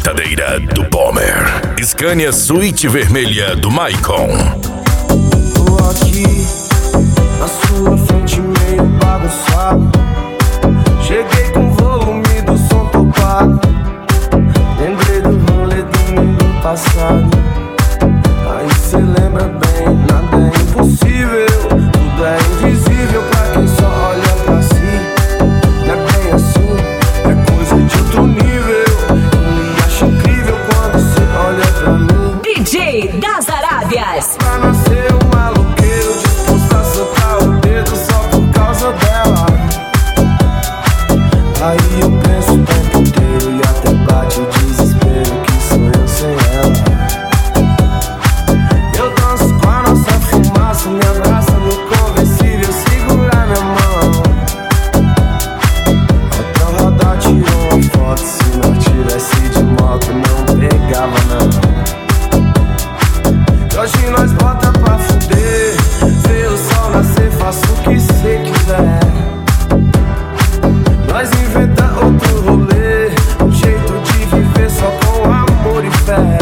colheitadeira do Palmer. Scania Suite Vermelha do Maicon. Tô aqui na sua frente meio bagunçado. Cheguei com o volume do som topado. Lembrei do rolê do domingo passado. Aí cê lembra bem, nada é impossível. Tudo é invisível pra quem só olha pra si. Não é bem assim, é coisa de outro nível. Me acho incrível quando cê olha pra mim. DJ das Arábias. Pra nascer um maloqueiro disposto a soltar o dedo só por causa dela. Aí eu penso o tempo inteiro e até bate o desespero que sou eu sem ela. Eu danço com a nossa fumaça, me abraça no conversível, segura minha mão. Até o radar tirou uma foto, se não tivesse de moto não pegava não. Hoje nós bota pra fuder, vê o sol nascer, faça o que cê quiser. Nós inventa outro rolê, um jeito de viver só com amor e fé.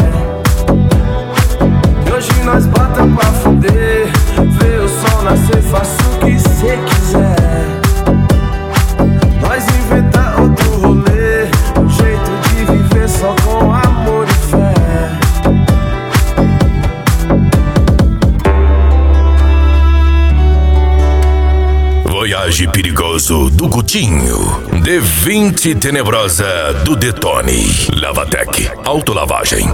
E hoje nós bota pra fuder, vê o sol nascer, faça o que cê quiser. Nós inventa outro rolê, um jeito de viver só com amor e fé. Voyage Perigoso do Gutinho. D20 Tenebrosa do Detone. Lavatec Autolavagem.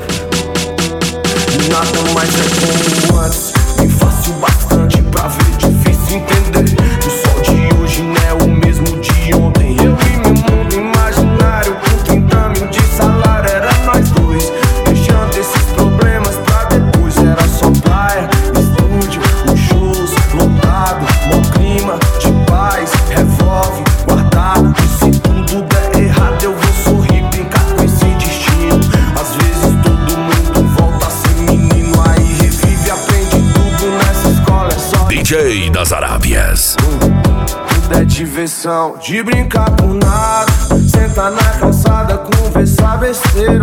Nada mais é como antes, bem fácil bastante pra ver, difícil entender. O sol de hoje não é o mesmo de ontem. Eu e meu mundo imaginário com 30 mil de salário. Era nós dois, deixando esses problemas pra depois. Era só praia, estúdio, os shows lotado, bom clima de paz, revólver guardado. E se tudo der errado eu vou sorrir, brincar com esse destino. Às vezes todo mundo volta a ser menino, aí revive, aprende tudo nessa escola. É só DJ das Arábias. tudo é diversão, de brincar por nada. Sentar na calçada, conversar besteira.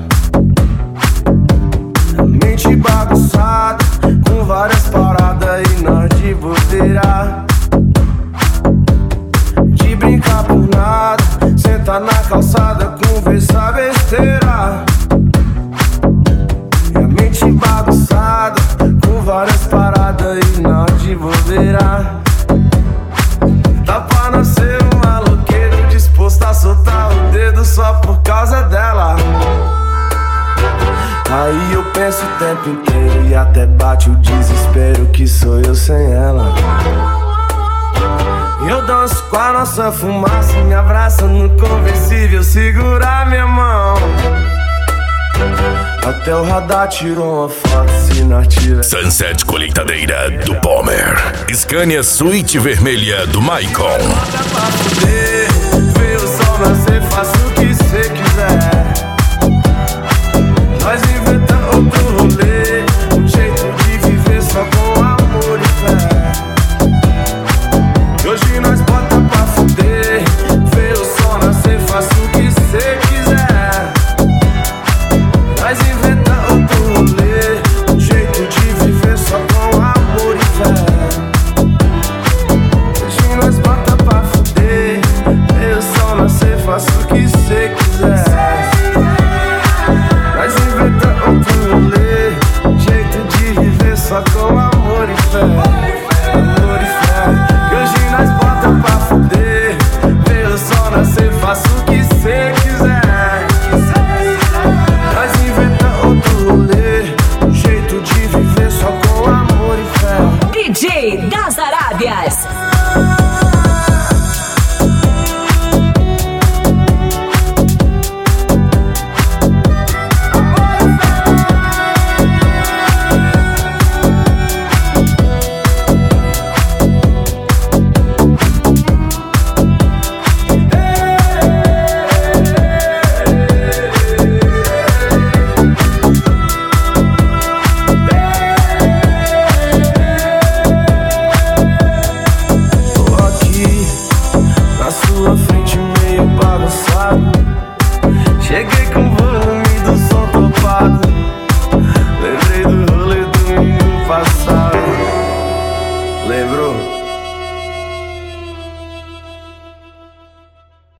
Mente bagunçada, com várias paradas e nós de bobeira. De brincar por nada, sentar na calçada, conversar besteira. E a mente bagunçada, com várias paradas e nós de bobeira. Dá pra nascer um maloqueiro disposto a soltar o dedo só por causa dela. Aí eu penso o tempo inteiro e até bate o desespero que sou eu sem ela. Eu danço com a nossa fumaça, me abraça no conversível, segura minha mão. Até o radar tirou uma foto, se não tira. Sunset Colheitadeira do Palmer. Scania Suite Vermelha do Maicon. Bota pra fuder, vê o sol nascer, faça o que cê quiser. Nós inventa outro rolê, um jeito de viver só com amor e fé. E hoje nós bota pra fuder, vê o sol nascer, faça o que cê quiser. Nós inventa outro rolê, um jeito de viver só com amor e fé. Hoje nós bota pra fuder, vê o sol nascer, faça o que cê quiser. Nós inventa outro rolê, um jeito de viver só com amor e fé. Amor e fé. Que hoje nós bota pra fuder, vê o sol nascer, faça o que cê quiser. Nós inventa outro rolê, um jeito de viver só com amor e fé. DJ das Arábias.